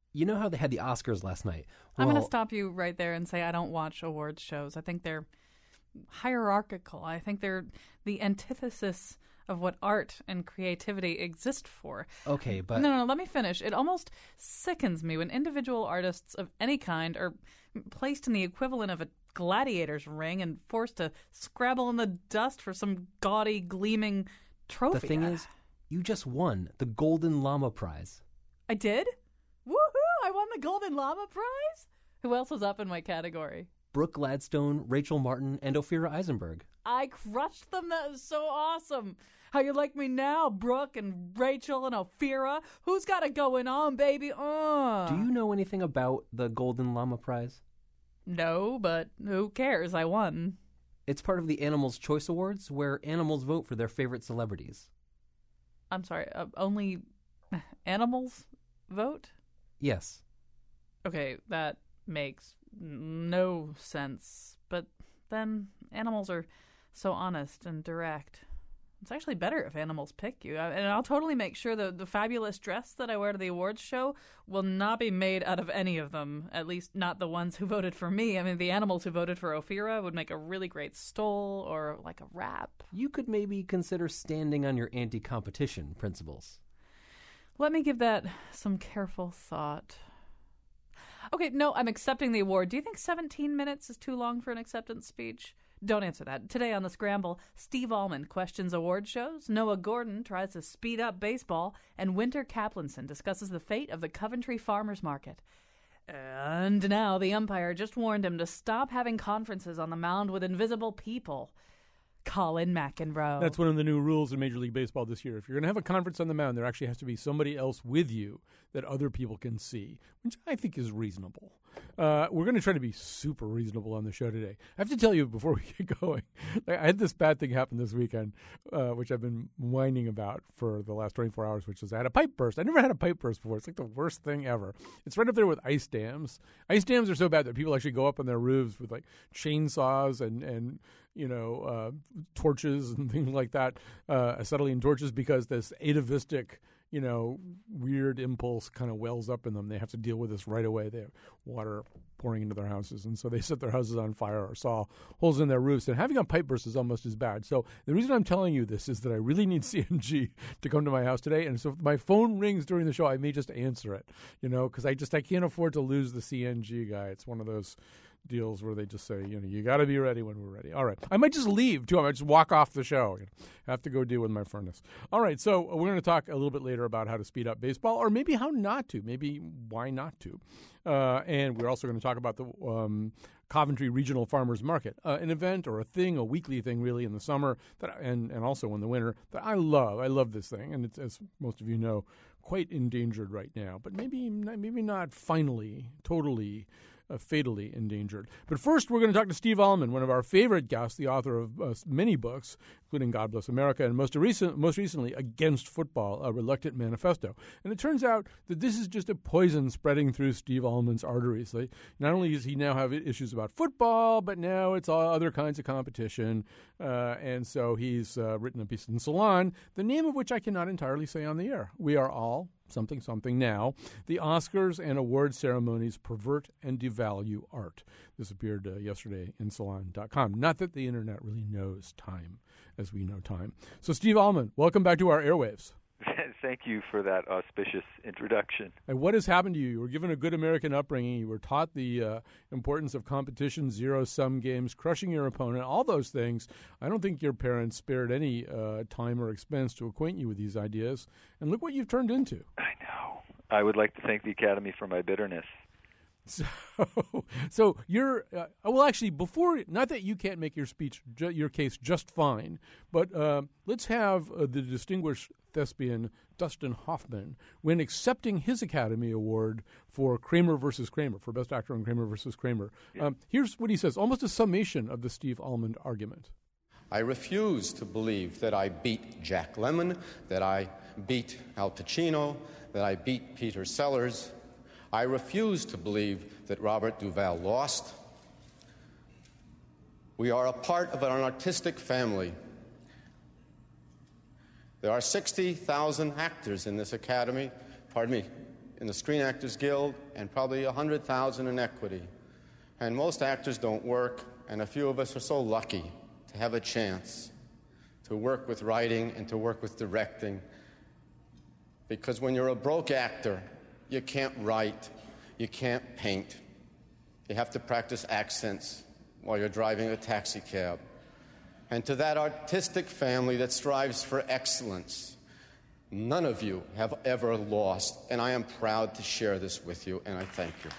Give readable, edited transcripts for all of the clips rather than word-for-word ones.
You know how they had the Oscars last night? I'm going to stop you right there and say I don't watch awards shows. I think they're hierarchical. I think they're the antithesis of what art and creativity exist for. Okay, but... No, let me finish. It almost sickens me when individual artists of any kind are placed in the equivalent of a gladiator's ring and forced to scrabble in the dust for some gaudy, gleaming trophy. The thing is, you just won the Golden Llama Prize. I did? Woohoo! I won the Golden Llama Prize? Who else was up in my category? Brooke Gladstone, Rachel Martin, and Ophira Eisenberg. I crushed them. That was so awesome. How you like me now, Brooke and Rachel and Ophira? Who's got it going on, baby? Do you know anything about the Golden Llama Prize? No, but who cares? I won. It's part of the Animals' Choice Awards, where animals vote for their favorite celebrities. I'm sorry, only animals vote? Yes. Okay, that makes no sense. But then animals are so honest and direct. It's actually better if animals pick you. And I'll totally make sure that the fabulous dress that I wear to the awards show will not be made out of any of them, at least not the ones who voted for me. I mean, the animals who voted for Ophira would make a really great stole or like a wrap. You could maybe consider standing on your anti-competition principles. Let me give that some careful thought. Okay, no, I'm accepting the award. Do you think 17 minutes is too long for an acceptance speech? Don't answer that. Today on The Scramble, Steve Allman questions award shows, Noah Gordon tries to speed up baseball, and Winter Kaplanson discusses the fate of the Coventry Farmers Market. And now the umpire just warned him to stop having conferences on the mound with invisible people. Colin McEnroe. That's one of the new rules in Major League Baseball this year. If you're going to have a conference on the mound, there actually has to be somebody else with you that other people can see, which I think is reasonable. We're going to try to be super reasonable on the show today. I have to tell you before we get going, I had this bad thing happen this weekend, which I've been whining about for the last 24 hours, which is I had a pipe burst. I never had a pipe burst before. It's like the worst thing ever. It's right up there with ice dams. Ice dams are so bad that people actually go up on their roofs with like chainsaws and torches and things like that, acetylene torches, because this atavistic, weird impulse kind of wells up in them. They have to deal with this right away. They have water pouring into their houses, and so they set their houses on fire or saw holes in their roofs. And having a pipe burst is almost as bad. So the reason I'm telling you this is that I really need CNG to come to my house today. And so if my phone rings during the show, I may just answer it, because I can't afford to lose the CNG guy. It's one of those deals where they just say, you got to be ready when we're ready. All right. I might just leave, too. I might just walk off the show. Have to go deal with my furnace. All right. So we're going to talk a little bit later about how to speed up baseball, or maybe how not to. Maybe why not to. And we're also going to talk about the Coventry Regional Farmers Market, an event or a thing, a weekly thing really in the summer and also in the winter that I love. I love this thing. And it's, as most of you know, quite endangered right now. But maybe not finally, totally fatally endangered. But first, we're going to talk to Steve Allman, one of our favorite guests, the author of many books, including God Bless America, and most recently, Against Football, A Reluctant Manifesto. And it turns out that this is just a poison spreading through Steve Allman's arteries. Not only does he now have issues about football, but now it's all other kinds of competition. And so he's written a piece in Salon, the name of which I cannot entirely say on the air. We are all something now. The Oscars and award ceremonies pervert and devalue art. This appeared yesterday in Salon.com. Not that the internet really knows time as we know time. So Steve Allman, welcome back to our airwaves. Thank you for that auspicious introduction. And what has happened to you? You were given a good American upbringing. You were taught the importance of competition, zero-sum games, crushing your opponent, all those things. I don't think your parents spared any time or expense to acquaint you with these ideas. And look what you've turned into. I know. I would like to thank the Academy for my bitterness. So you're actually, before, not that you can't make your case just fine, but let's have the distinguished thespian Dustin Hoffman, when accepting his Academy Award for Kramer versus Kramer, for Best Actor in Kramer versus Kramer. Yeah. Here's what he says, almost a summation of the Steve Allman argument. I refuse to believe that I beat Jack Lemmon, that I beat Al Pacino, that I beat Peter Sellers. I refuse to believe that Robert Duvall lost. We are a part of an artistic family. There are 60,000 actors in this academy. Pardon me. in the Screen Actors Guild and probably 100,000 in equity. And most actors don't work, and a few of us are so lucky to have a chance to work with writing and to work with directing. Because when you're a broke actor, you can't write, you can't paint. You have to practice accents while you're driving a taxi cab. And to that artistic family that strives for excellence, none of you have ever lost, and I am proud to share this with you, and I thank you.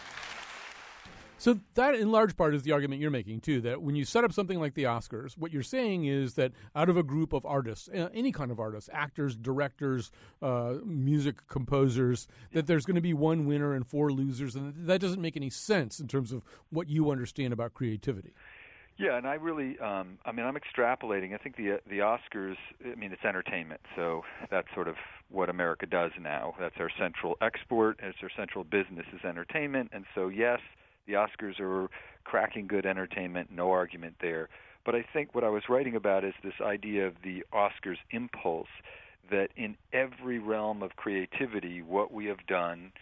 So that, in large part, is the argument you're making, too, that when you set up something like the Oscars, what you're saying is that out of a group of artists, any kind of artists, actors, directors, music composers, that there's going to be one winner and four losers, and that doesn't make any sense in terms of what you understand about creativity. Yeah, and I really, I'm extrapolating. I think the Oscars, it's entertainment, so that's sort of what America does now. That's our central export, it's our central business is entertainment, and so yes, the Oscars are cracking good entertainment, no argument there. But I think what I was writing about is this idea of the Oscars impulse, that in every realm of creativity, what we have done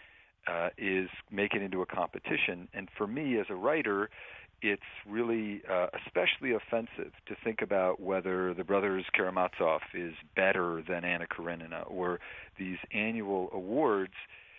is make it into a competition. And for me as a writer, it's really especially offensive to think about whether The Brothers Karamazov is better than Anna Karenina, or these annual awards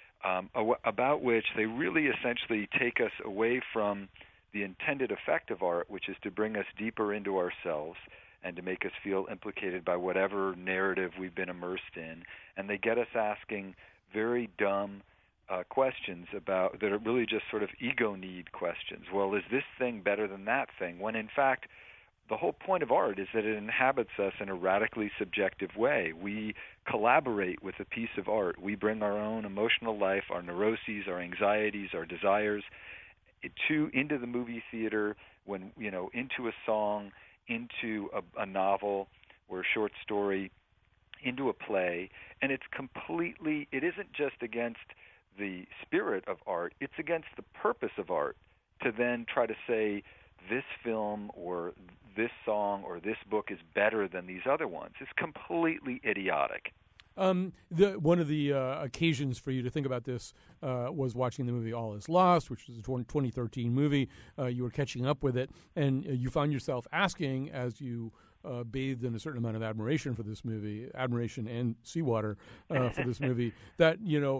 about which they really essentially take us away from the intended effect of art, which is to bring us deeper into ourselves and to make us feel implicated by whatever narrative we've been immersed in. And they get us asking very dumb questions about that are really just sort of ego need questions. Well, is this thing better than that thing? When in fact, the whole point of art is that it inhabits us in a radically subjective way. We collaborate with a piece of art. We bring our own emotional life, our neuroses, our anxieties, our desires into the movie theater, into a song, into a novel or a short story, into a play, and it isn't just against the spirit of art, it's against the purpose of art to then try to say this film or this song or this book is better than these other ones. It's completely idiotic. One of the occasions for you to think about this was watching the movie All Is Lost, which was a 2013 movie. You were catching up with it, and you found yourself asking, as you bathed in a certain amount of admiration for this movie, admiration and seawater for this movie, that,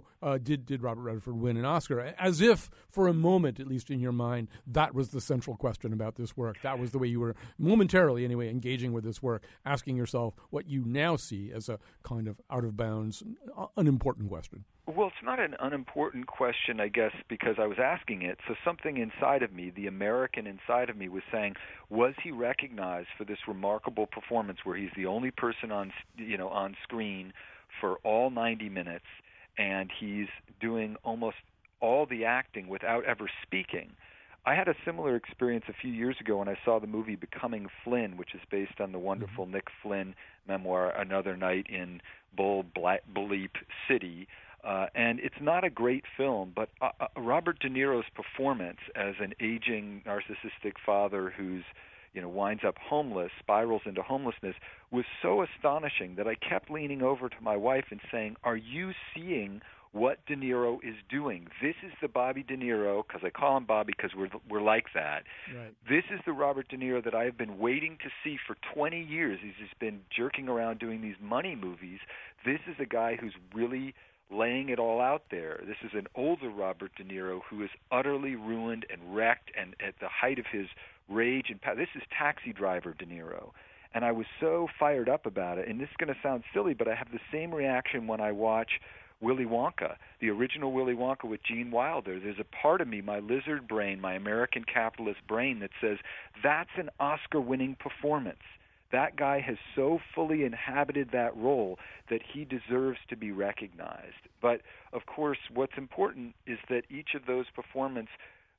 did Robert Redford win an Oscar? As if, for a moment, at least in your mind, that was the central question about this work. That was the way you were, momentarily anyway, engaging with this work, asking yourself what you now see as a kind of out-of-bounds, unimportant question. Well, it's not an unimportant question, I guess, because I was asking it. So something inside of me, the American inside of me, was saying, was he recognized for this remarkable performance where he's the only person on screen for all 90 minutes, and he's doing almost all the acting without ever speaking? I had a similar experience a few years ago when I saw the movie Becoming Flynn, which is based on the wonderful Nick Flynn memoir, Another Night in Bull Bleep City. And it's not a great film, but Robert De Niro's performance as an aging narcissistic father who's winds up homeless, spirals into homelessness, was so astonishing that I kept leaning over to my wife and saying, are you seeing what De Niro is doing? This is the Bobby De Niro, because I call him Bobby because we're like that. Right. This is the Robert De Niro that I have been waiting to see for 20 years. He's just been jerking around doing these money movies. This is a guy who's really laying it all out there. This is an older Robert De Niro who is utterly ruined and wrecked and at the height of his rage and power. This is Taxi Driver De Niro. And I was so fired up about it. And this is going to sound silly, but I have the same reaction when I watch Willy Wonka, the original Willy Wonka with Gene Wilder. There's a part of me, my lizard brain, my American capitalist brain, that says that's an Oscar-winning performance. That guy has so fully inhabited that role that he deserves to be recognized. But, of course, what's important is that each of those performances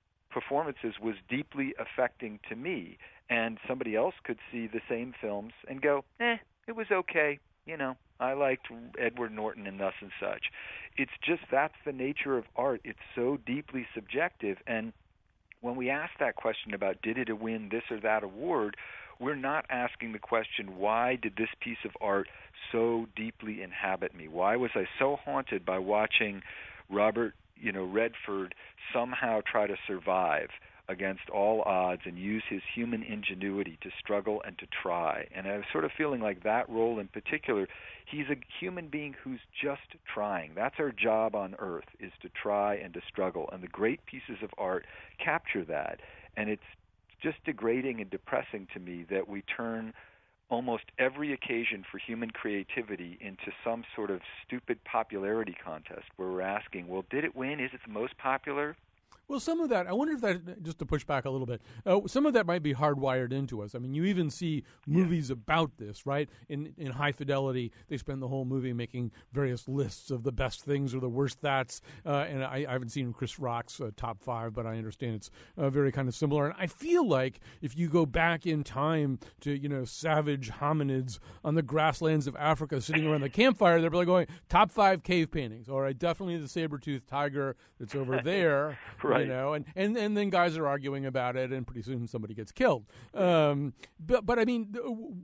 was deeply affecting to me, and somebody else could see the same films and go, it was okay. I liked Edward Norton and thus and such. It's just that's the nature of art. It's so deeply subjective. And when we ask that question about did it win this or that award, we're not asking the question, why did this piece of art so deeply inhabit me? Why was I so haunted by watching Robert, Redford somehow try to survive against all odds and use his human ingenuity to struggle and to try. And I was sort of feeling like that role in particular, he's a human being who's just trying. That's our job on Earth, is to try and to struggle. And the great pieces of art capture that. And it's just degrading and depressing to me that we turn almost every occasion for human creativity into some sort of stupid popularity contest where we're asking, well, did it win? Is it the most popular? Well, some of that, I wonder if that, just to push back a little bit, some of that might be hardwired into us. I mean, you even see movies about this, right? In High Fidelity, they spend the whole movie making various lists of the best things or the worst that's. And I haven't seen Chris Rock's top 5, but I understand it's very kind of similar. And I feel like if you go back in time to, savage hominids on the grasslands of Africa sitting around the campfire, they're probably going, top 5 cave paintings. All right, definitely the saber-toothed tiger that's over there. Right. And then guys are arguing about it, and pretty soon somebody gets killed. But I mean,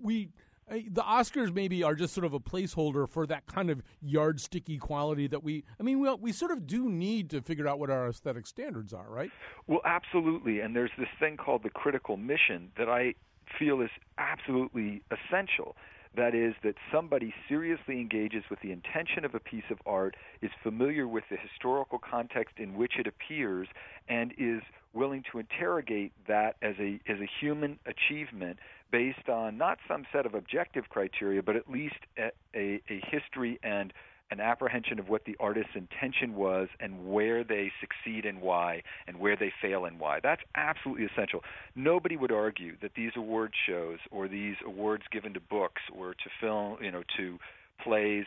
the Oscars maybe are just sort of a placeholder for that kind of yardsticky quality that we sort of do need to figure out what our aesthetic standards are, right? Well, absolutely. And there's this thing called the critical mission that I feel is absolutely essential. That is, that somebody seriously engages with the intention of a piece of art, is familiar with the historical context in which it appears, and is willing to interrogate that as a human achievement based on not some set of objective criteria, but at least a history and an apprehension of what the artist's intention was and where they succeed and why, and where they fail and why. That's absolutely essential. Nobody would argue that these award shows or these awards given to books or to film, to plays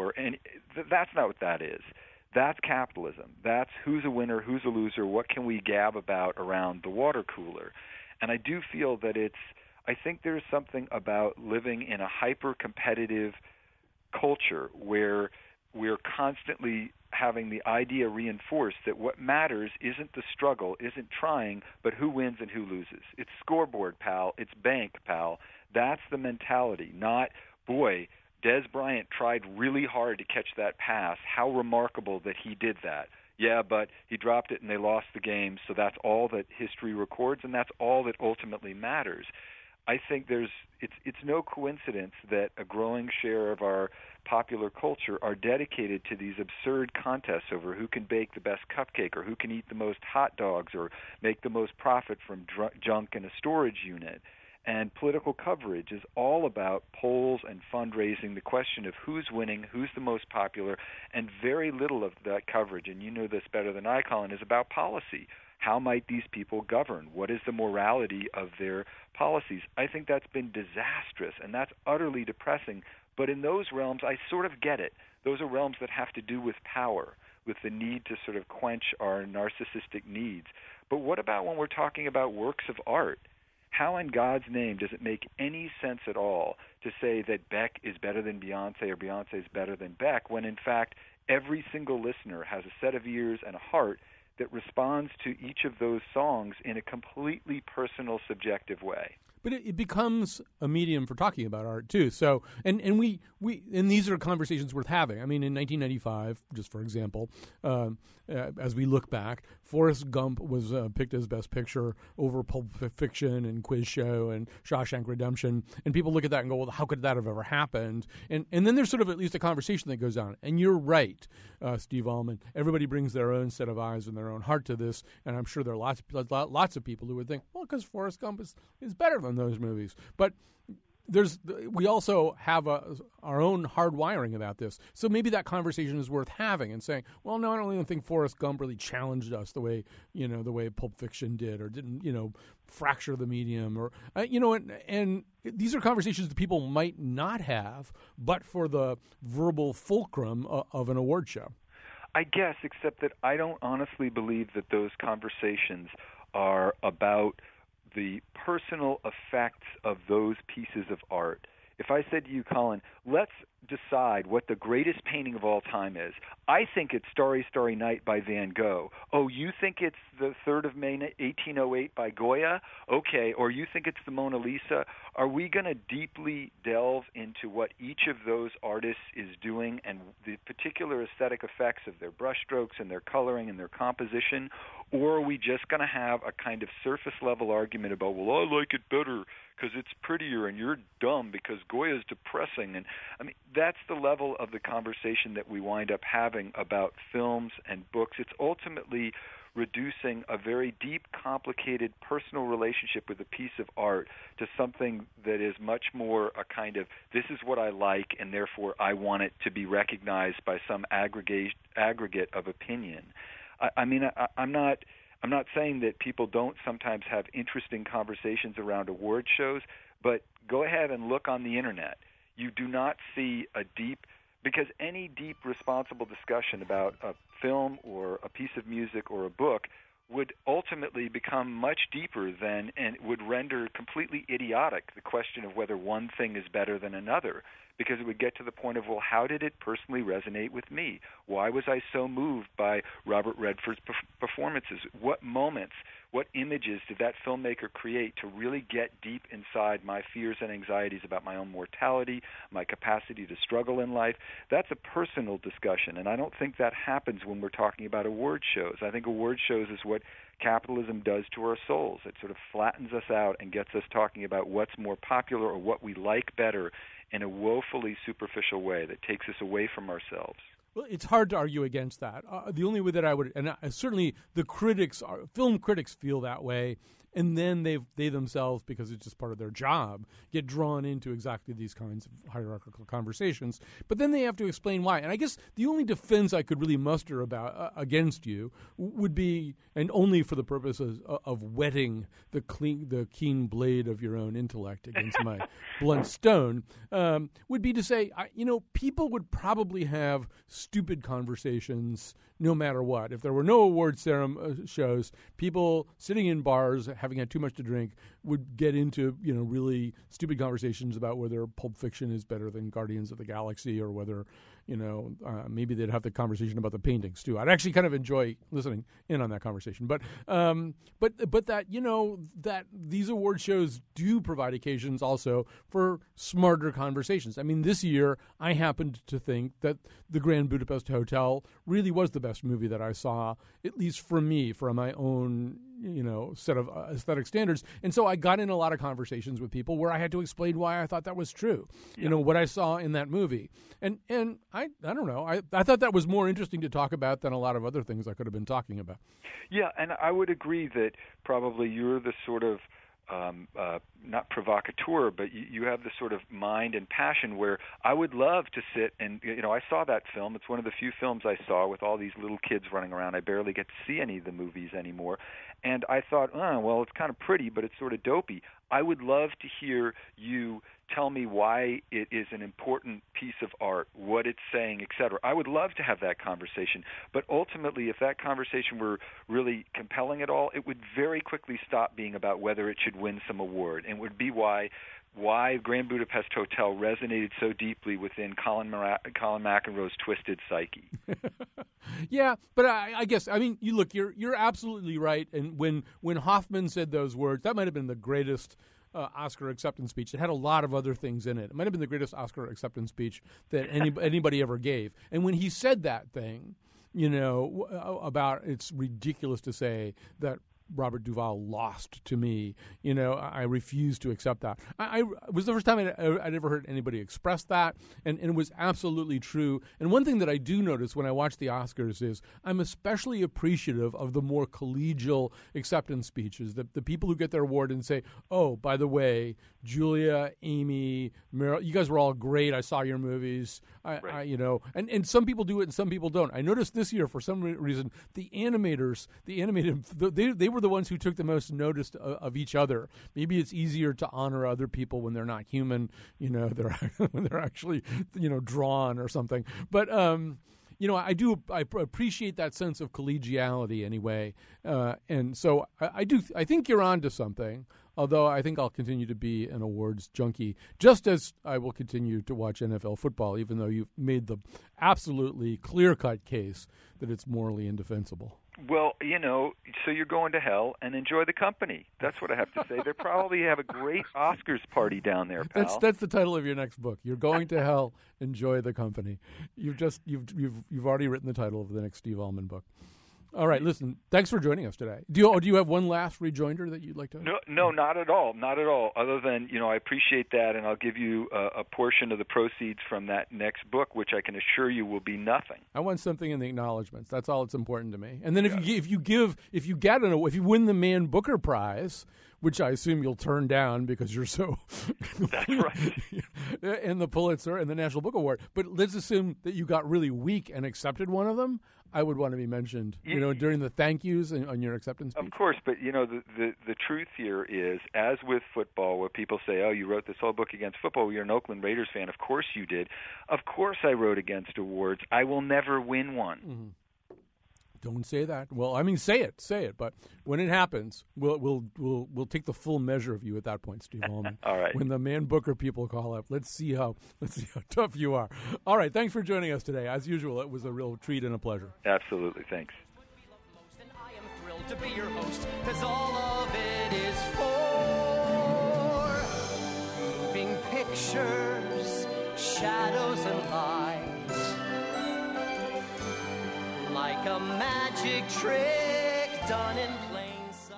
that's not what that is. That's capitalism. That's who's a winner, who's a loser, what can we gab about around the water cooler. And I do feel that I think there's something about living in a hyper-competitive culture where we're constantly having the idea reinforced that what matters isn't the struggle, isn't trying, but who wins and who loses. It's scoreboard, pal. It's bank, pal. That's the mentality, not, boy, Des Bryant tried really hard to catch that pass. How remarkable that he did that. Yeah, but he dropped it and they lost the game, so that's all that history records, and that's all that ultimately matters. I think it's no coincidence that a growing share of our popular culture are dedicated to these absurd contests over who can bake the best cupcake or who can eat the most hot dogs or make the most profit from junk in a storage unit. And political coverage is all about polls and fundraising, the question of who's winning, who's the most popular, and very little of that coverage, and you know this better than I, Colin, is about policy. How might these people govern? What is the morality of their policies? I think that's been disastrous, and that's utterly depressing. But in those realms, I sort of get it. Those are realms that have to do with power, with the need to sort of quench our narcissistic needs. But what about when we're talking about works of art? How in God's name does it make any sense at all to say that Beck is better than Beyonce or Beyonce is better than Beck, when in fact every single listener has a set of ears and a heart that responds to each of those songs in a completely personal, subjective way? But it becomes a medium for talking about art too. So, and these are conversations worth having. I mean, in 1995, just for example, as we look back, Forrest Gump was picked as Best Picture over Pulp Fiction and Quiz Show and Shawshank Redemption. And people look at that and go, well, how could that have ever happened? And then there's sort of at least a conversation that goes on. And you're right, Steve Allman. Everybody brings their own set of eyes and their own heart to this. And I'm sure there are lots of people who would think, well, because Forrest Gump is better than those movies. But we also have our own hard wiring about this. So maybe that conversation is worth having and saying, well, no, I don't even think Forrest Gump really challenged us the way Pulp Fiction did, or didn't, fracture the medium, or, and these are conversations that people might not have, but for the verbal fulcrum of an award show. I guess, except that I don't honestly believe that those conversations are about the personal effects of those pieces of art. If I said to you, Colin, let's decide what the greatest painting of all time is. I think it's Starry, Starry Night by Van Gogh. Oh, you think it's the 3rd of May, 1808 by Goya? Okay. Or you think it's the Mona Lisa? Are we going to deeply delve into what each of those artists is doing and the particular aesthetic effects of their brushstrokes and their coloring and their composition? Or are we just going to have a kind of surface-level argument about, well, I like it better because it's prettier and you're dumb because Goya's depressing? And I mean, that's the level of the conversation that we wind up having about films and books. It's ultimately reducing a very deep, complicated personal relationship with a piece of art to something that is much more a kind of, this is what I like and therefore I want it to be recognized by some aggregate of opinion. I'm not saying that people don't sometimes have interesting conversations around award shows, but go ahead and look on the internet. You do not see a deep, because any deep, responsible discussion about a film or a piece of music or a book would ultimately become much deeper than, and would render completely idiotic the question of whether one thing is better than another, because it would get to the point of, well, how did it personally resonate with me? Why was I so moved by Robert Redford's performances? What moments, what images did that filmmaker create to really get deep inside my fears and anxieties about my own mortality, my capacity to struggle in life? That's a personal discussion, and I don't think that happens when we're talking about award shows. I think award shows is what capitalism does to our souls. It sort of flattens us out and gets us talking about what's more popular or what we like better in a woefully superficial way that takes us away from ourselves. Well, it's hard to argue against that. The only way that I would, and certainly the critics, film critics feel that way, and then they themselves, because it's just part of their job, get drawn into exactly these kinds of hierarchical conversations. But then they have to explain why. And I guess the only defense I could really muster about against you would be, and only for the purposes of whetting the keen blade of your own intellect against my blunt stone, would be to say, people would probably have stupid conversations no matter what. If there were no award shows, people sitting in bars having had too much to drink would get into really stupid conversations about whether Pulp Fiction is better than Guardians of the Galaxy, or whether maybe they'd have the conversation about the paintings too. I'd actually kind of enjoy listening in on that conversation. But that that these award shows do provide occasions also for smarter conversations. I mean, this year I happened to think that The Grand Budapest Hotel really was the best movie that I saw, at least for me, for my own set of aesthetic standards. And so I got in a lot of conversations with people where I had to explain why I thought that was true, what I saw in that movie. And I don't know, I thought that was more interesting to talk about than a lot of other things I could have been talking about. Yeah, and I would agree that probably you're the sort of not provocateur, but you have the sort of mind and passion where I would love to sit and, I saw that film. It's one of the few films I saw with all these little kids running around. I barely get to see any of the movies anymore. And I thought, well, it's kind of pretty, but it's sort of dopey. I would love to hear you tell me why it is an important piece of art, what it's saying, etc. I would love to have that conversation. But ultimately, if that conversation were really compelling at all, it would very quickly stop being about whether it should win some award. And it would be why Grand Budapest Hotel resonated so deeply within Colin McEnroe's twisted psyche. Yeah, but I guess, you're absolutely right. And when Hoffman said those words, that might have been the greatest Oscar acceptance speech. It had a lot of other things in it. It might have been the greatest Oscar acceptance speech that anybody ever gave. And when he said that thing, about it's ridiculous to say that Robert Duvall lost to me, I refuse to accept that. I was the first time I'd ever heard anybody express that, and it was absolutely true. And one thing that I do notice when I watch the Oscars is I'm especially appreciative of the more collegial acceptance speeches, the people who get their award and say, oh, by the way, Julia, Amy, Meryl, you guys were all great. I saw your movies. Right. And some people do it and some people don't. I noticed this year, for some reason, they were the ones who took the most notice of each other. Maybe it's easier to honor other people when they're not human, when they're actually, drawn or something. But I appreciate that sense of collegiality anyway, and so I think you're on to something. Although I think I'll continue to be an awards junkie, just as I will continue to watch NFL football, even though you've made the absolutely clear-cut case that it's morally indefensible. Well, so you're going to hell and enjoy the company. That's what I have to say. They probably have a great Oscars party down there, pal. That's the title of your next book. You're going to hell, enjoy the company. You've already written the title of the next Steve Almond book. All right, listen, thanks for joining us today. Do you have one last rejoinder that you'd like to? No, not at all. Not at all. Other than, I appreciate that, and I'll give you a portion of the proceeds from that next book, which I can assure you will be nothing. I want something in the acknowledgments. That's all that's important to me. And then if you win the Man Booker Prize, which I assume you'll turn down because you're so That's right. and the Pulitzer and the National Book Award. But let's assume that you got really weak and accepted one of them. I would want to be mentioned, during the thank yous on your acceptance speech. Of course, but the truth here is, as with football, where people say, "Oh, you wrote this whole book against football. You're an Oakland Raiders fan. Of course you did. Of course I wrote against awards. I will never win one." Mm-hmm. Don't say that. Well, I mean, say it. But when it happens, we'll take the full measure of you at that point, Steve Almond. All right. When the Man Booker people call up, let's see how tough you are. All right. Thanks for joining us today. As usual, it was a real treat and a pleasure. Absolutely. Thanks. And I am thrilled to be your host, 'cause all of it is for moving pictures, shadows and lights. Like a magic trick done in plain sight.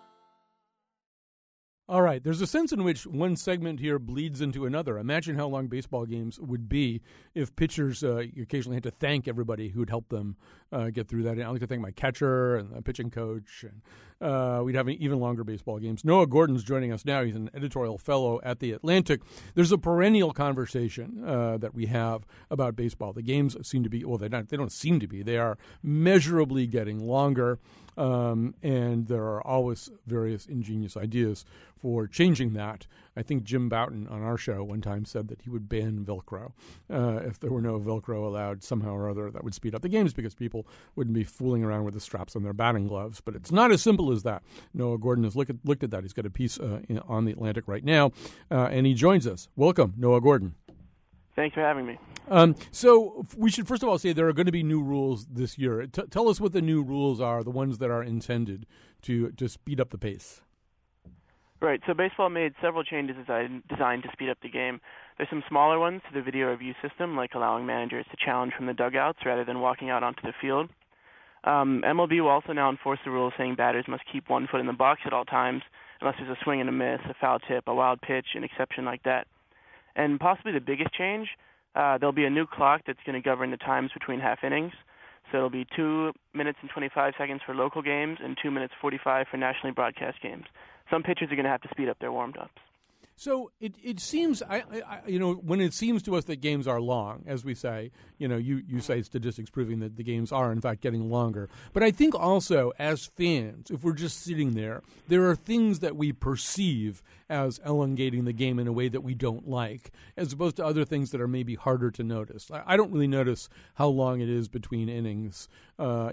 All right. There's a sense in which one segment here bleeds into another. Imagine how long baseball games would be if pitchers occasionally had to thank everybody who'd helped them get through that. I like to thank my catcher and the pitching coach. And we'd have even longer baseball games. Noah Gordon's joining us now. He's an editorial fellow at The Atlantic. There's a perennial conversation that we have about baseball. The games seem to be, well, they don't seem to be. They are measurably getting longer. And there are always various ingenious ideas for changing that. I think Jim Bouton on our show one time said that he would ban Velcro. If there were no Velcro allowed somehow or other, that would speed up the games because people wouldn't be fooling around with the straps on their batting gloves. But it's not as simple as that. Noah Gordon has looked at that. He's got a piece on The Atlantic right now, and he joins us. Welcome, Noah Gordon. Thanks for having me. So we should first of all say there are going to be new rules this year. Tell us what the new rules are, the ones that are intended to speed up the pace. Right, so baseball made several changes designed to speed up the game. There's some smaller ones to the video review system, like allowing managers to challenge from the dugouts rather than walking out onto the field. MLB will also now enforce the rule saying batters must keep 1 foot in the box at all times, unless there's a swing and a miss, a foul tip, a wild pitch, an exception like that. And possibly the biggest change, there'll be a new clock that's going to govern the times between half innings. So it'll be 2 minutes and 25 seconds for local games and 2 minutes 45 for nationally broadcast games. Some pitchers are going to have to speed up their warm-ups. So it seems, when it seems to us that games are long, as we say, you say statistics proving that the games are, in fact, getting longer. But I think also, as fans, if we're just sitting there are things that we perceive as elongating the game in a way that we don't like, as opposed to other things that are maybe harder to notice. I don't really notice how long it is between innings, but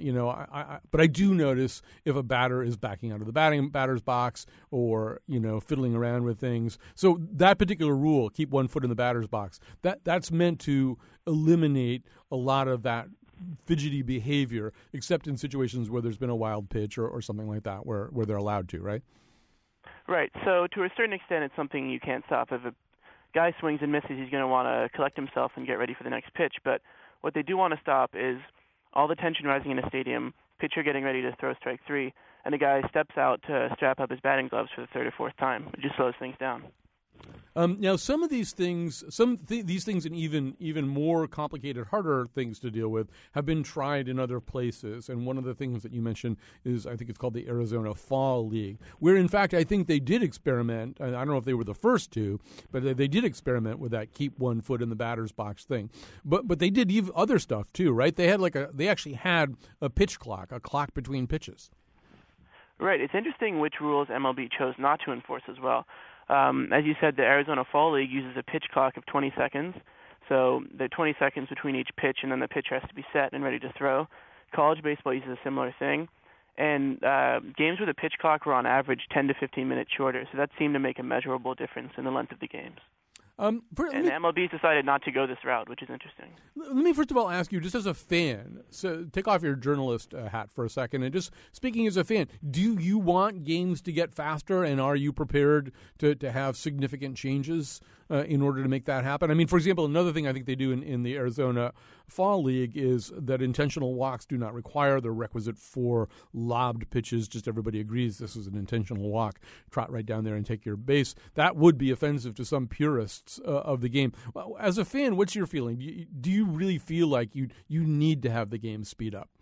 I do notice if a batter is backing out of the batter's box or, fiddling around with things. So that particular rule, keep 1 foot in the batter's box, that's meant to eliminate a lot of that fidgety behavior, except in situations where there's been a wild pitch or something like that, where they're allowed to, right? Right. So to a certain extent, it's something you can't stop. If a guy swings and misses, he's going to want to collect himself and get ready for the next pitch. But what they do want to stop is all the tension rising in a stadium, pitcher getting ready to throw strike 3, and the guy steps out to strap up his batting gloves for the third or fourth time. It just slows things down. Now, some of these things, these things and even more complicated, harder things to deal with have been tried in other places. And one of the things that you mentioned is, I think it's called the Arizona Fall League, where, in fact, I think they did experiment. I don't know if they were the first to, but they did experiment with that keep 1 foot in the batter's box thing. But they did even other stuff, too, right? They actually had a pitch clock, a clock between pitches. Right. It's interesting which rules MLB chose not to enforce as well. As you said, the Arizona Fall League uses a pitch clock of 20 seconds. So there are 20 seconds between each pitch, and then the pitcher has to be set and ready to throw. College baseball uses a similar thing. And games with a pitch clock were on average 10 to 15 minutes shorter, so that seemed to make a measurable difference in the length of the games. And MLB decided not to go this route, which is interesting. Let me first of all ask you, just as a fan, so take off your journalist hat for a second, and just speaking as a fan, do you want games to get faster, and are you prepared to have significant changes in order to make that happen? I mean, for example, another thing I think they do in the Arizona Fall League is that intentional walks do not require the requisite 4 lobbed pitches. Just everybody agrees this is an intentional walk. Trot right down there and take your base. That would be offensive to some purists of the game. Well, as a fan, what's your feeling? Do you really feel like you need to have the game speed up?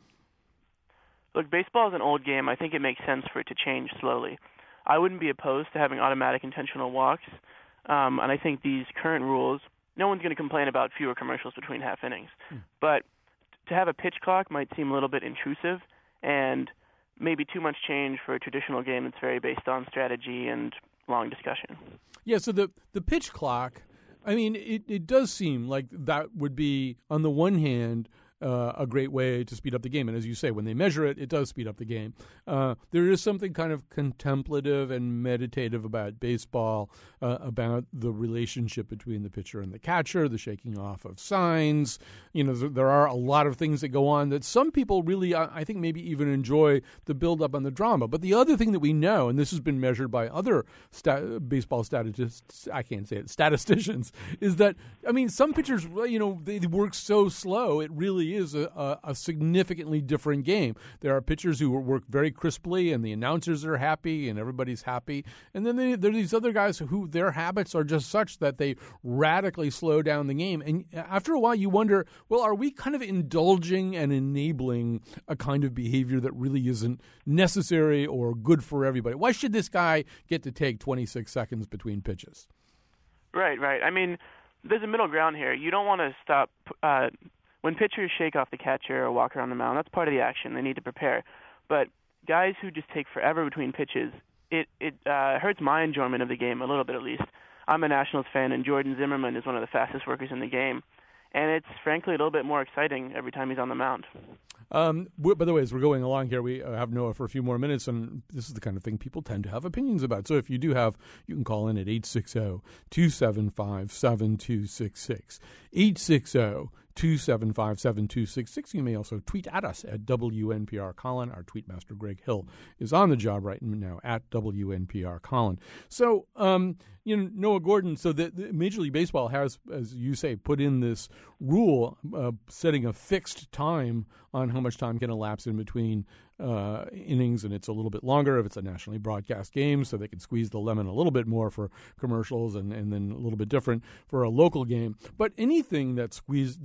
Look, baseball is an old game. I think it makes sense for it to change slowly. I wouldn't be opposed to having automatic intentional walks, and I think these current rules, no one's going to complain about fewer commercials between half innings. But to have a pitch clock might seem a little bit intrusive and maybe too much change for a traditional game that's very based on strategy and long discussion. Yeah, so the pitch clock, I mean, it does seem like that would be, on the one hand, a great way to speed up the game. And as you say, when they measure it, it does speed up the game. There is something kind of contemplative and meditative about baseball, about the relationship between the pitcher and the catcher, the shaking off of signs. You know, there are a lot of things that go on that some people really, I think, maybe even enjoy the build-up and the drama. But the other thing that we know, and this has been measured by other baseball statisticians, is that, I mean, some pitchers, you know, they work so slow, it really is a significantly different game. There are pitchers who work very crisply, and the announcers are happy, and everybody's happy. And then there are these other guys who their habits are just such that they radically slow down the game. And after a while, you wonder, well, are we kind of indulging and enabling a kind of behavior that really isn't necessary or good for everybody? Why should this guy get to take 26 seconds between pitches? Right. I mean, there's a middle ground here. You don't want to stop when pitchers shake off the catcher or walk around the mound. That's part of the action. They need to prepare. But guys who just take forever between pitches, it hurts my enjoyment of the game a little bit, at least. I'm a Nationals fan, and Jordan Zimmermann is one of the fastest workers in the game. And it's, frankly, a little bit more exciting every time he's on the mound. By the way, as we're going along here, we have Noah for a few more minutes, and this is the kind of thing people tend to have opinions about. So if you do have, you can call in at 860-275-7266. 860-275-7266. You may also tweet at us at WNPR Colin. Our tweetmaster, Greg Hill, is on the job right now at WNPR Colin. So, Noah Gordon, so the Major League Baseball has, as you say, put in this rule setting a fixed time on how much time can elapse in between innings, and it's a little bit longer if it's a nationally broadcast game, so they can squeeze the lemon a little bit more for commercials, and then a little bit different for a local game. But anything that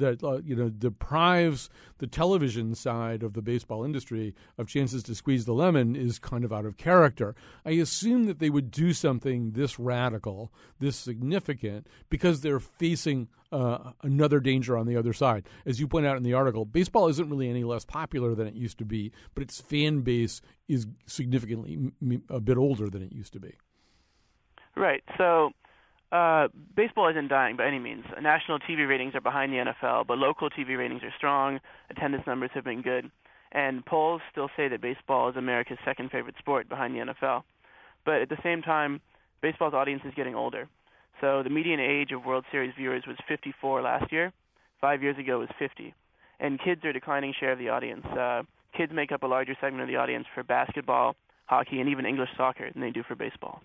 deprives the television side of the baseball industry of chances to squeeze the lemon is kind of out of character. I assume that they would do something this radical, this significant, because they're facing another danger on the other side. As you point out in the article, baseball isn't really any less popular than it used to be, but its fan base is significantly a bit older than it used to be. Right. So baseball isn't dying by any means. National TV ratings are behind the NFL, but local TV ratings are strong. Attendance numbers have been good. And polls still say that baseball is America's second favorite sport behind the NFL. But at the same time, baseball's audience is getting older. So the median age of World Series viewers was 54 last year. 5 years ago it was 50. And kids are a declining share of the audience. Kids make up a larger segment of the audience for basketball, hockey, and even English soccer than they do for baseball.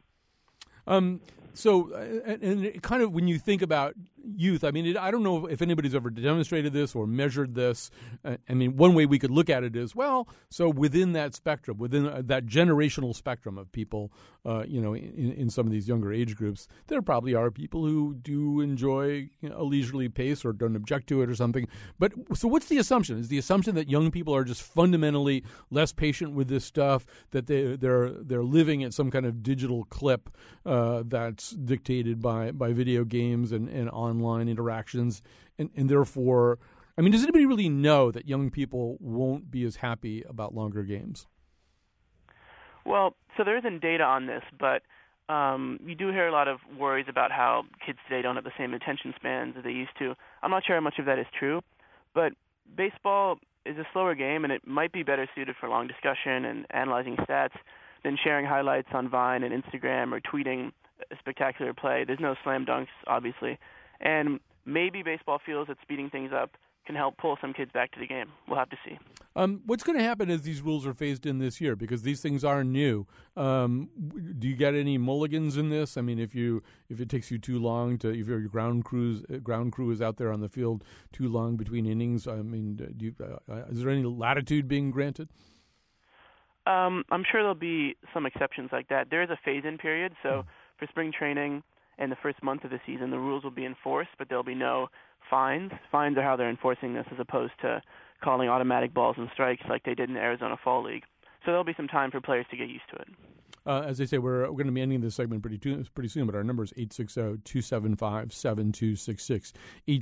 So, and kind of when you think about youth, I mean, I don't know if anybody's ever demonstrated this or measured this. I mean, one way we could look at it is, well, so within that spectrum, within that generational spectrum of people, in some of these younger age groups, there probably are people who do enjoy a leisurely pace or don't object to it or something. But so what's the assumption? Is the assumption that young people are just fundamentally less patient with this stuff, that they're living at some kind of digital clip that's dictated by video games and online interactions, and therefore, I mean, does anybody really know that young people won't be as happy about longer games? Well, so there isn't data on this, but You do hear a lot of worries about how kids today don't have the same attention spans as they used to. I'm not sure how much of that is true, but baseball is a slower game, and it might be better suited for long discussion and analyzing stats than sharing highlights on Vine and Instagram or tweeting a spectacular play. There's no slam dunks, obviously. And maybe baseball feels that speeding things up can help pull some kids back to the game. We'll have to see. What's going to happen as these rules are phased in this year? Because these things are new. Do you get any mulligans in this? I mean, if it takes you too long if your ground crew is out there on the field too long between innings, I mean, is there any latitude being granted? I'm sure there'll be some exceptions like that. There is a phase-in period, so for spring training and the first month of the season, the rules will be enforced, but there'll be no fines. Fines are how they're enforcing this, as opposed to calling automatic balls and strikes like they did in the Arizona Fall League. So there'll be some time for players to get used to it. As I say, we're going to be ending this segment pretty soon, but our number is 860-275-7266.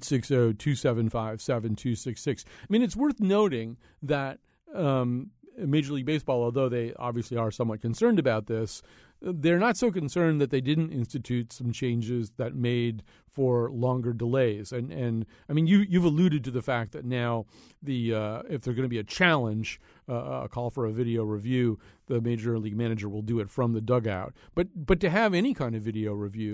860-275-7266. I mean, it's worth noting that Major League Baseball, although they obviously are somewhat concerned about this, they're not so concerned that they didn't institute some changes that made for longer delays. And I mean, you've alluded to the fact that now if there's going to be a challenge, a call for a video review, the Major League manager will do it from the dugout. But to have any kind of video review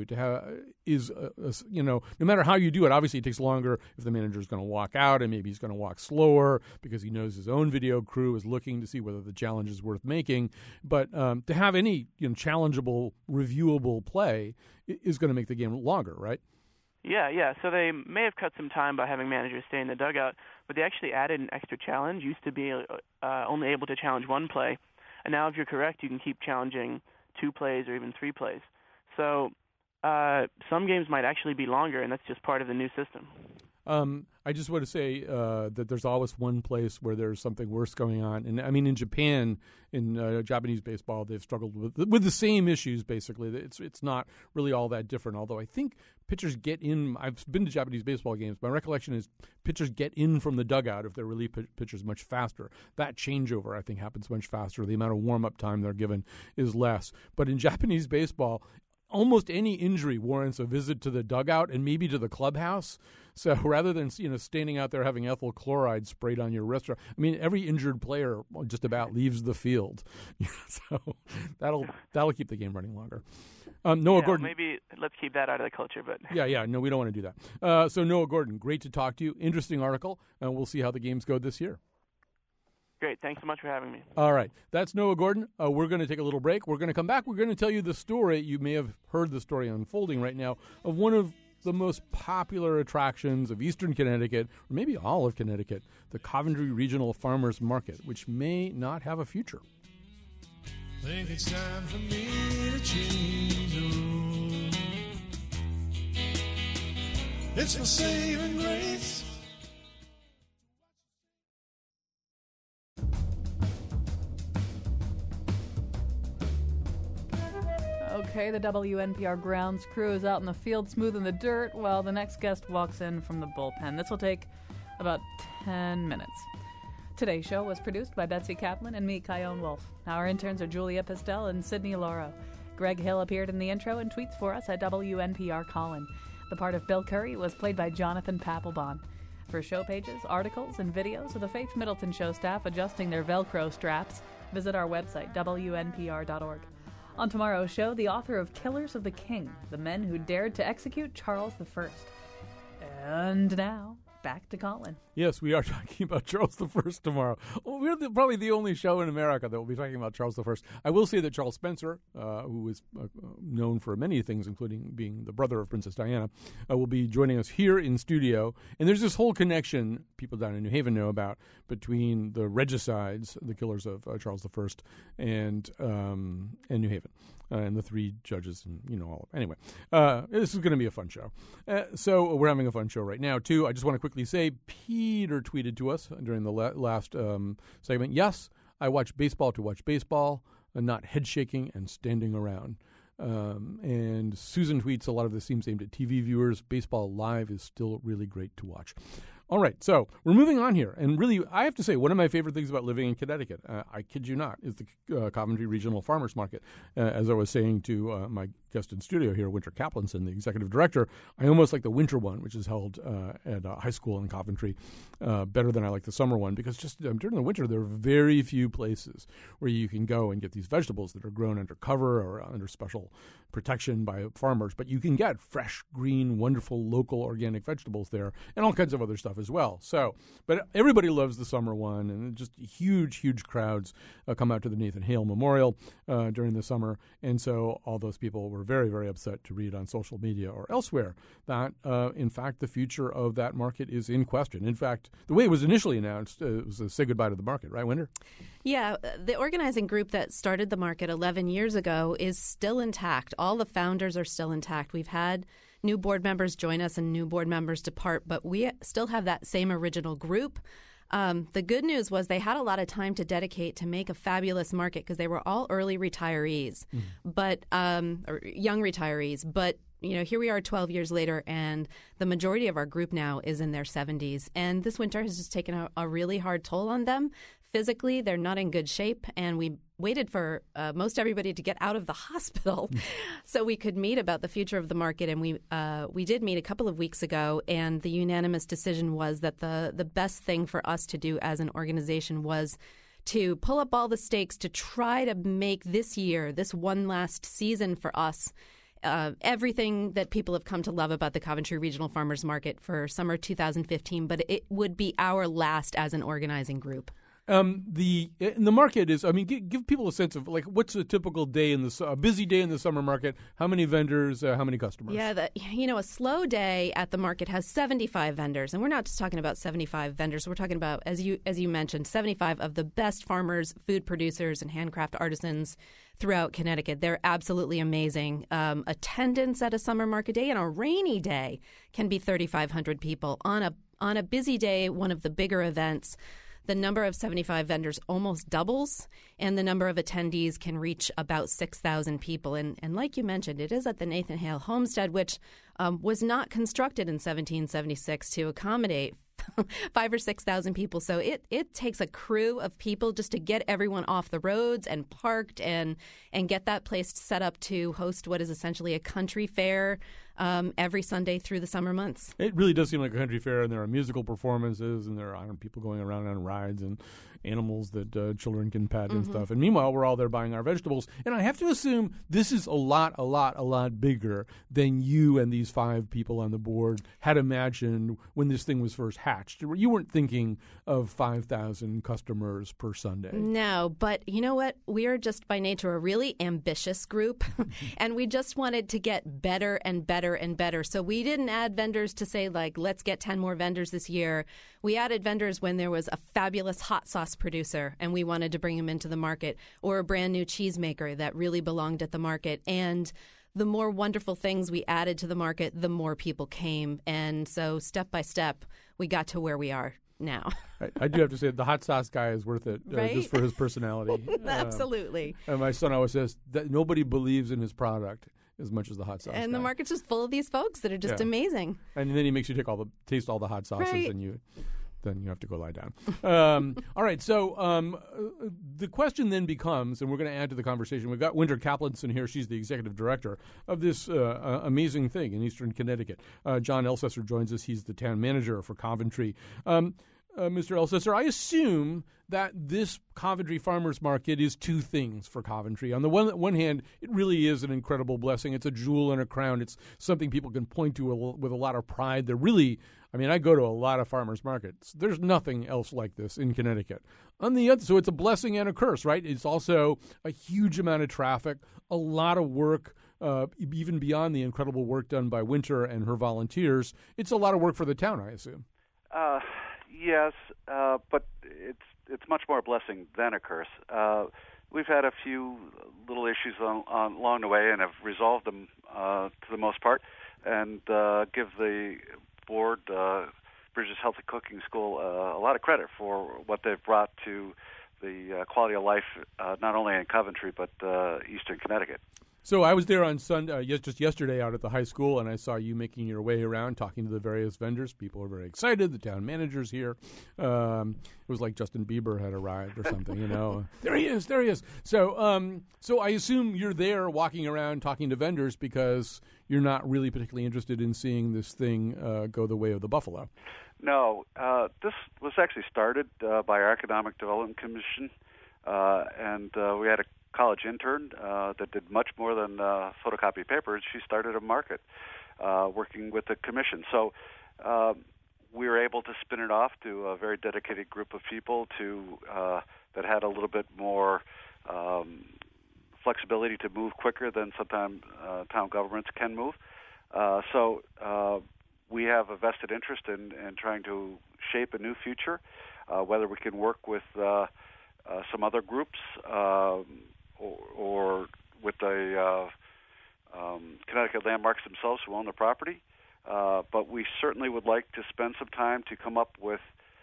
no matter how you do it, obviously it takes longer if the manager is going to walk out, and maybe he's going to walk slower because he knows his own video crew is looking to see whether the challenge is worth making. But to have any challengeable, reviewable play is going to make the game longer, right? Yeah. So they may have cut some time by having managers stay in the dugout, but they actually added an extra challenge. Used to be only able to challenge one play, and now if you're correct, you can keep challenging 2 plays or even 3 plays. So some games might actually be longer, and that's just part of the new system. I just want to say that there's always one place where there's something worse going on. And I mean, in Japan, in Japanese baseball, they've struggled with the same issues, basically. It's not really all that different, although I think pitchers get in. I've been to Japanese baseball games. My recollection is pitchers get in from the dugout if they're relief pitchers much faster. That changeover, I think, happens much faster. The amount of warm-up time they're given is less. But in Japanese baseball, almost any injury warrants a visit to the dugout and maybe to the clubhouse. So rather than standing out there having ethyl chloride sprayed on your wrist, I mean, every injured player just about leaves the field. So that'll keep the game running longer. Noah Gordon. Maybe let's keep that out of the culture. But no, we don't want to do that. So Noah Gordon, great to talk to you. Interesting article, and we'll see how the games go this year. Great. Thanks so much for having me. All right. That's Noah Gordon. We're going to take a little break. We're going to come back. We're going to tell you the story. You may have heard the story unfolding right now of one of the most popular attractions of Eastern Connecticut, or maybe all of Connecticut, the Coventry Regional Farmers Market, which may not have a future. Think it's time for me to change the rules. It's my saving grace. Okay, the WNPR grounds crew is out in the field smoothing the dirt while the next guest walks in from the bullpen. This will take about 10 minutes. Today's show was produced by Betsy Kaplan and me, Kyone Wolf. Our interns are Julia Pistel and Sydney Lauro. Greg Hill appeared in the intro and tweets for us at WNPR Colin. The part of Bill Curry was played by Jonathan Papelbon. For show pages, articles, and videos of the Faith Middleton Show staff adjusting their Velcro straps, visit our website, WNPR.org. On tomorrow's show, the author of Killers of the King, the men who dared to execute Charles I. And now, back to Colin. Yes, we are talking about Charles I tomorrow. Well, we're probably the only show in America that will be talking about Charles I. I will say that Charles Spencer, who is known for many things, including being the brother of Princess Diana, will be joining us here in studio. And there's this whole connection people down in New Haven know about between the regicides, the killers of Charles I, and New Haven. And the 3 judges, and all. Anyway, this is going to be a fun show. So we're having a fun show right now too. I just want to quickly say, Peter tweeted to us during the last segment. Yes, I watch baseball to watch baseball, and not head shaking and standing around. And Susan tweets, a lot of this seems aimed at TV viewers. Baseball live is still really great to watch. All right, so we're moving on here. And really, I have to say, one of my favorite things about living in Connecticut, I kid you not, is the Coventry Regional Farmers Market. As I was saying to my guest in studio here, Winter Kaplanson, the executive director, I almost like the winter one, which is held at a high school in Coventry, better than I like the summer one, because just during the winter, there are very few places where you can go and get these vegetables that are grown under cover or under special protection by farmers. But you can get fresh, green, wonderful, local, organic vegetables there and all kinds of other stuff as well. So, but everybody loves the summer one, and just huge, huge crowds come out to the Nathan Hale Memorial during the summer. And so all those people were very, very upset to read on social media or elsewhere that, in fact, the future of that market is in question. In fact, the way it was initially announced, it was a say goodbye to the market, right, Winder? Yeah, the organizing group that started the market 11 years ago is still intact. All the founders are still intact. We've had new board members join us and new board members depart, but we still have that same original group. The good news was they had a lot of time to dedicate to make a fabulous market because they were all early retirees, but or young retirees. But here we are 12 years later, and the majority of our group now is in their 70s. And this winter has just taken a really hard toll on them. Physically, they're not in good shape, and we waited for most everybody to get out of the hospital so we could meet about the future of the market. And we did meet a couple of weeks ago, and the unanimous decision was that the best thing for us to do as an organization was to pull up all the stakes to try to make this year, this one last season for us, everything that people have come to love about the Coventry Regional Farmers Market for summer 2015, but it would be our last as an organizing group. The market is, give people a sense of what's a typical day a busy day in the summer market. How many vendors? How many customers? Yeah, a slow day at the market has 75 vendors, and we're not just talking about 75 vendors. We're talking about, as you mentioned, 75 of the best farmers, food producers, and handcraft artisans throughout Connecticut. They're absolutely amazing. Attendance at a summer market day on a rainy day can be 3,500 people. On a busy day, one of the bigger events, the number of 75 vendors almost doubles, and the number of attendees can reach about 6,000 people. And like you mentioned, it is at the Nathan Hale Homestead, which was not constructed in 1776 to accommodate 5,000 or 6,000 people. So it takes a crew of people just to get everyone off the roads and parked and get that place set up to host what is essentially a country fair every Sunday through the summer months. It really does seem like a country fair, and there are musical performances, and there are people going around on rides and animals that children can pet and stuff. And meanwhile, we're all there buying our vegetables. And I have to assume this is a lot bigger than you and these 5 people on the board had imagined when this thing was first hatched. You weren't thinking of 5,000 customers per Sunday. No, but you know what? We are just by nature a really ambitious group, and we just wanted to get better and better and better. So we didn't add vendors to say, let's get 10 more vendors this year. We added vendors when there was a fabulous hot sauce producer, and we wanted to bring him into the market, or a brand new cheesemaker that really belonged at the market. And the more wonderful things we added to the market, the more people came. And so step by step, we got to where we are now. I do have to say the hot sauce guy is worth it, right? Just for his personality. Absolutely. And my son always says that nobody believes in his product as much as the hot sauce and guy. The market's just full of these folks that are just amazing. And then he makes you taste all the hot sauces, right. and then you have to go lie down. All right, so the question then becomes, and we're going to add to the conversation, we've got Winter Kaplanson here. She's the executive director of this amazing thing in eastern Connecticut. John Elsesser joins us. He's the town manager for Coventry. Mr. Elsesser, I assume that this Coventry Farmers Market is 2 things for Coventry. On the one hand, it really is an incredible blessing. It's a jewel in a crown. It's something people can point to with a lot of pride. They're really, I go to a lot of farmers markets. There's nothing else like this in Connecticut. On the other, so it's a blessing and a curse, right? It's also a huge amount of traffic, a lot of work, even beyond the incredible work done by Winter and her volunteers. It's a lot of work for the town, I assume. Yes, but it's much more a blessing than a curse. We've had a few little issues along the way and have resolved them to the most part, and give the board, Bridges Healthy Cooking School, a lot of credit for what they've brought to the quality of life, not only in Coventry but eastern Connecticut. So I was there on Sunday, just yesterday out at the high school, and I saw you making your way around talking to the various vendors. People are very excited. The town manager's here. It was like Justin Bieber had arrived or something, you know. There he is. So so I assume you're there walking around talking to vendors because you're not really particularly interested in seeing this thing go the way of the buffalo. No, this was actually started by our Economic Development Commission, and we had a college intern that did much more than photocopy papers. She started a market working with the commission. So we were able to spin it off to a very dedicated group of people that had a little bit more flexibility to move quicker than sometimes town governments can move. So we have a vested interest in trying to shape a new future, whether we can work with some other groups or with the Connecticut Landmarks themselves who own the property. But we certainly would like to spend some time to come up with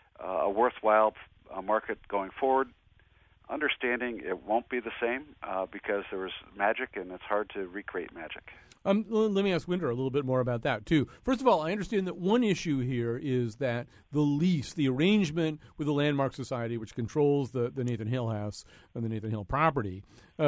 a worthwhile market going forward, understanding it won't be the same because there was magic and it's hard to recreate magic. Let me ask Winter a little bit more about that, too. First of all, I understand that one issue here is that the lease, the arrangement with the Landmark Society, which controls the Nathan Hale house and the Nathan Hale property,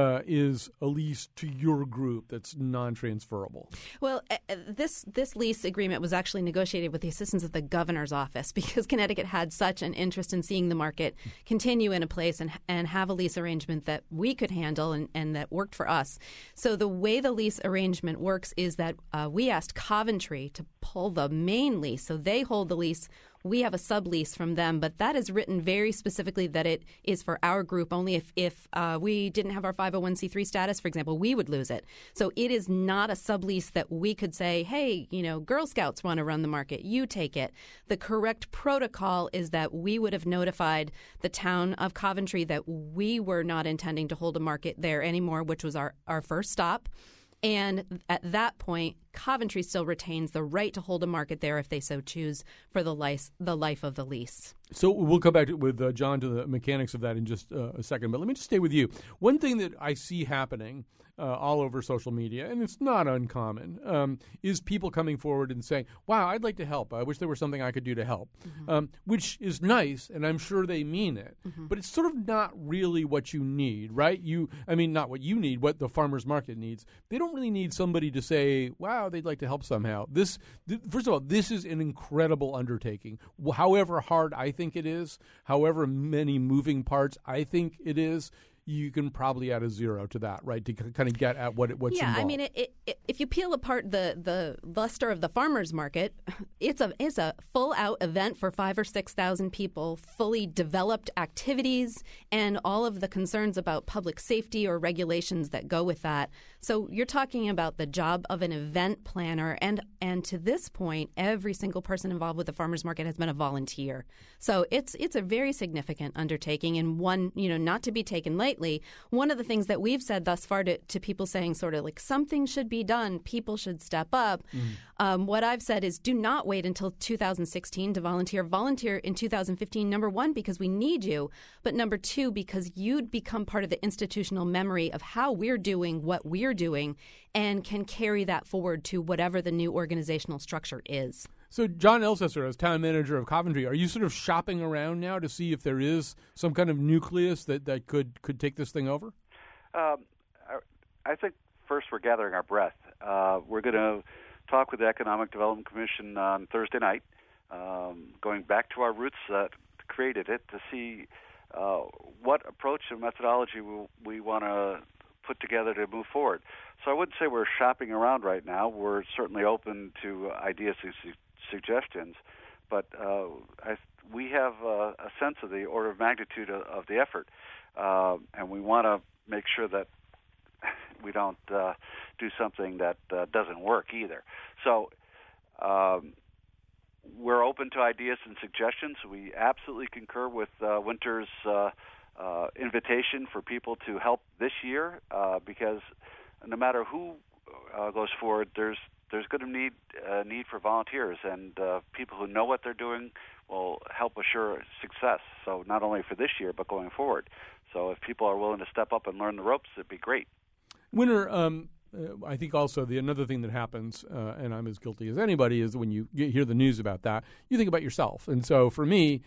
is a lease to your group that's non-transferable. Well, this lease agreement was actually negotiated with the assistance of the governor's office because Connecticut had such an interest in seeing the market continue in a place and have a lease arrangement that we could handle and that worked for us. So the way the lease arrangement works is that we asked Coventry to pull the main lease. So they hold the lease. We have a sublease from them, but that is written very specifically that it is for our group. Only if we didn't have our 501c3 status, for example, we would lose it. So it is not a sublease that we could say, hey, Girl Scouts want to run the market. You take it. The correct protocol is that we would have notified the town of Coventry that we were not intending to hold a market there anymore, which was our first stop. And at that point, Coventry still retains the right to hold a market there if they so choose for the life of the lease. So we'll come back with John to the mechanics of that in just a second. But let me just stay with you. One thing that I see happening all over social media, and it's not uncommon, is people coming forward and saying, wow, I'd like to help. I wish there was something I could do to help, which is nice, and I'm sure they mean it. But it's sort of not really what you need, right? Not what you need, what the farmer's market needs. They don't really need somebody to say, wow, they'd like to help somehow. First of all, this is an incredible undertaking. However hard I think it is, however many moving parts I think it is, you can probably add a zero to that, right, to kind of get at what's involved. Yeah, I mean, if you peel apart the luster of the farmers market, it's a full-out event for 5,000 or 6,000 people, fully developed activities, and all of the concerns about public safety or regulations that go with that. So you're talking about the job of an event planner, and to this point, every single person involved with the farmers market has been a volunteer. So it's a very significant undertaking, and one, not to be taken lightly. One of the things that we've said thus far to people saying sort of like something should be done, people should step up. What I've said is do not wait until 2016 to volunteer. Volunteer in 2015, number one, because we need you, but number two, because you'd become part of the institutional memory of how we're doing what we're doing and can carry that forward to whatever the new organizational structure is. So John Elsesser, as town manager of Coventry, are you sort of shopping around now to see if there is some kind of nucleus that could take this thing over? I think first we're gathering our breath. We're going to talk with the Economic Development Commission on Thursday night, going back to our roots that created it to see what approach and methodology we want to put together to move forward. So I wouldn't say we're shopping around right now. We're certainly open to ideas and suggestions, but we have a sense of the order of magnitude of the effort, and we want to make sure that we don't do something that doesn't work either. So we're open to ideas and suggestions. We absolutely concur with Winter's invitation for people to help this year, because no matter who goes forward, there's going to need a need for volunteers, and people who know what they're doing will help assure success. So not only for this year, but going forward. So if people are willing to step up and learn the ropes, it'd be great. Winter, I think also another thing that happens, and I'm as guilty as anybody, is when you hear the news about that, you think about yourself. And so for me,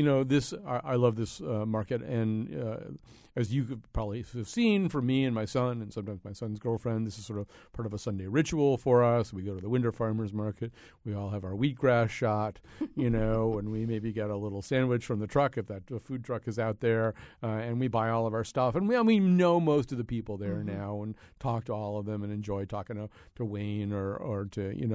I love this market, and as you could probably have seen, for me and my son, and sometimes my son's girlfriend, this is sort of part of a Sunday ritual for us. We go to the Winter Farmers Market. We all have our wheatgrass shot, and we maybe get a little sandwich from the truck if that food truck is out there, and we buy all of our stuff. And we know most of the people there now, and talk to all of them, and enjoy talking to Wayne or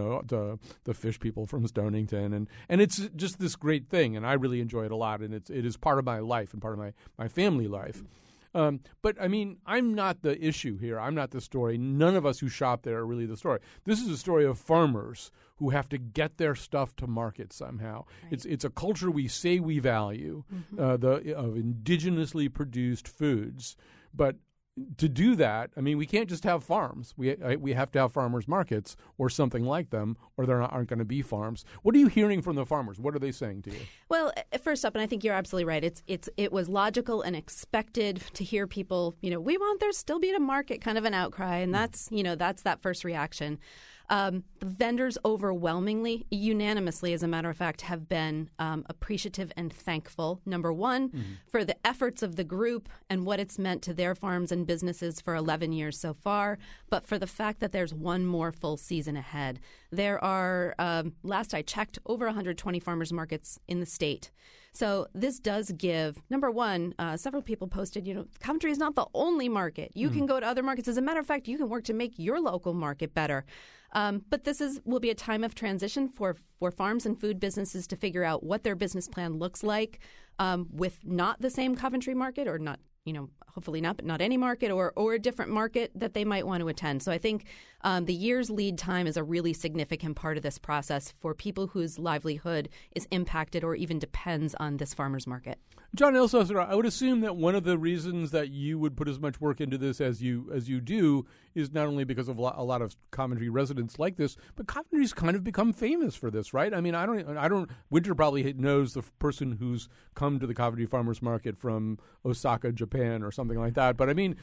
to the fish people from Stonington, and it's just this great thing, and I really enjoy it a lot, and it is part of my life and part of my family life. But, I mean, I'm not the issue here. I'm not the story. None of us who shop there are really the story. This is a story of farmers who have to get their stuff to market somehow. Right. It's a culture we say we value, of indigenously produced foods. But to do that, I mean, we can't just have farms. We have to have farmers markets or something like them, or there aren't going to be farms. What are you hearing from the farmers? What are they saying to you? Well, first up, and I think you're absolutely right, it was logical and expected to hear people, we want there still be a market, kind of an outcry, and that's that first reaction. The vendors overwhelmingly, unanimously, as a matter of fact, have been appreciative and thankful, number one, for the efforts of the group and what it's meant to their farms and businesses for 11 years so far, but for the fact that there's one more full season ahead. There are, last I checked, over 120 farmers markets in the state. So this does give, number one, several people posted, Coventry is not the only market. You can go to other markets. As a matter of fact, you can work to make your local market better. But this will be a time of transition for farms and food businesses to figure out what their business plan looks like with not the same Coventry market, or not, hopefully not, but not any market, or a different market that they might want to attend. So I think the year's lead time is a really significant part of this process for people whose livelihood is impacted or even depends on this farmer's market. John Elsesser, I would assume that one of the reasons that you would put as much work into this as you do is not only because of a lot of Coventry residents like this, but Coventry's kind of become famous for this, right? I mean, I don't. Winter probably knows the person who's come to the Coventry Farmers Market from Osaka, Japan, or something like that. But I mean,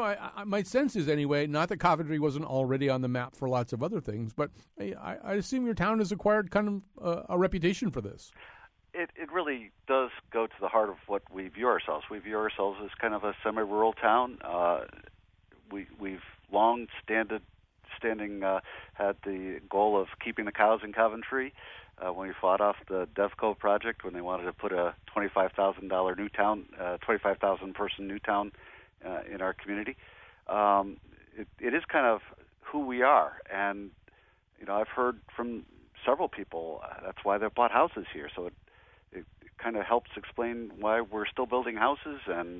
my sense is anyway, not that Coventry wasn't already on the map for lots of other things, but I assume your town has acquired kind of a reputation for this. It really does go to the heart of what we view ourselves. We view ourselves as kind of a semi-rural town. We've long standing had the goal of keeping the cows in Coventry. When we fought off the DevCo project, when they wanted to put a $25,000 new town, 25,000 person new town in our community, it is kind of who we are. And I've heard from several people that's why they've bought houses here. So it kind of helps explain why we're still building houses, and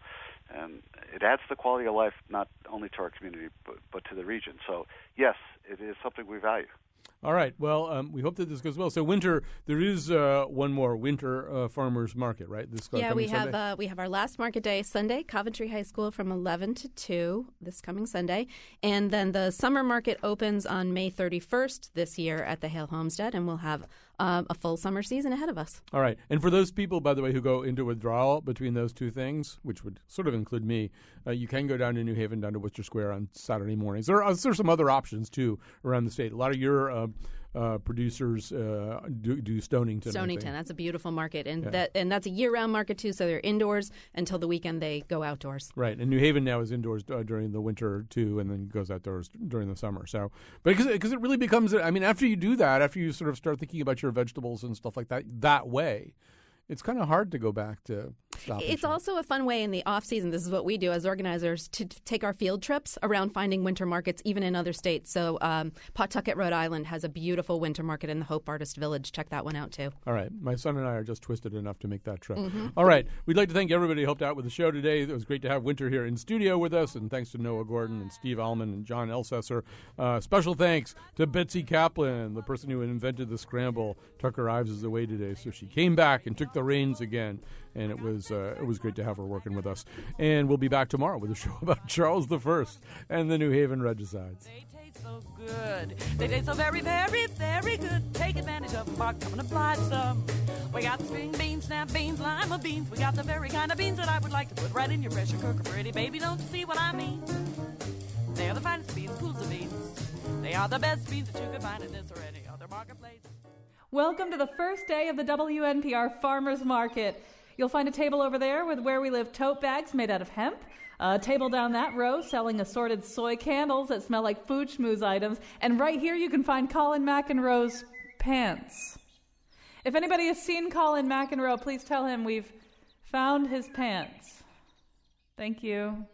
it adds to the quality of life not only to our community but to the region. So yes, it is something we value. All right. Well, we hope that this goes well. So winter, there is one more winter farmers market, right? We have our last market day Sunday, Coventry High School from 11 to 2 this coming Sunday. And then the summer market opens on May 31st this year at the Hale Homestead, and we'll have a full summer season ahead of us. All right. And for those people, by the way, who go into withdrawal between those two things, which would sort of include me, you can go down to New Haven, down to Worcester Square on Saturday mornings. There are some other options, too, around the state. A lot of your producers do Stonington. Stonington, that's a beautiful market, and that's a year-round market too. So they're indoors until the weekend. They go outdoors. Right, and New Haven now is indoors during the winter too, and then goes outdoors during the summer. So, but because it really becomes, I mean, after you do that, after you sort of start thinking about your vegetables and stuff like that way, it's kind of hard to go back to Stop It's also a fun way in the off season. This is what we do as organizers, to take our field trips around finding winter markets, even in other states. So Pawtucket, Rhode Island has a beautiful winter market in the Hope Artist Village. Check that one out, too. All right. My son and I are just twisted enough to make that trip. All right. We'd like to thank everybody who helped out with the show today. It was great to have Winter here in studio with us, and thanks to Noah Gordon and Steve Allman and John Elsesser. Special thanks to Betsy Kaplan, the person who invented the scramble. Tucker Ives is away today, so she came back and took the reins again, and it was great to have her working with us. And we'll be back tomorrow with a show about Charles I and the New Haven Regicides. They taste so good. They taste so very, very, very good. Take advantage of them, Mark. Come and apply some. We got string beans, snap beans, lima beans. We got the very kind of beans that I would like to put right in your pressure cooker. Pretty baby, don't you see what I mean? They're the finest beans, pools of They are the best beans that you could find in this or any other marketplace. Welcome to the first day of the WNPR Farmers Market. You'll find a table over there with Where We Live tote bags made out of hemp. A table down that row selling assorted soy candles that smell like food schmooze items. And right here you can find Colin McEnroe's pants. If anybody has seen Colin McEnroe, please tell him we've found his pants. Thank you.